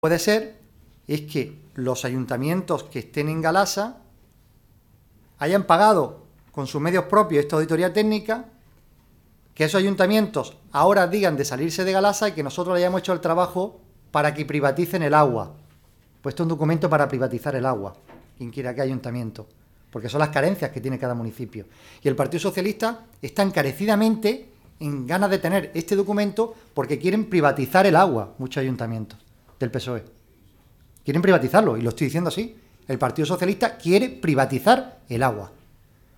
puede ser es que los ayuntamientos que estén en Galasa hayan pagado con sus medios propios esta auditoría técnica, que esos ayuntamientos ahora digan de salirse de Galasa y que nosotros le hayamos hecho el trabajo para que privaticen el agua. Pues esto es un documento para privatizar el agua, quien quiera que ayuntamiento, porque son las carencias que tiene cada municipio. Y el Partido Socialista está encarecidamente en ganas de tener este documento porque quieren privatizar el agua, muchos ayuntamientos del PSOE. Quieren privatizarlo, y lo estoy diciendo así. El Partido Socialista quiere privatizar el agua.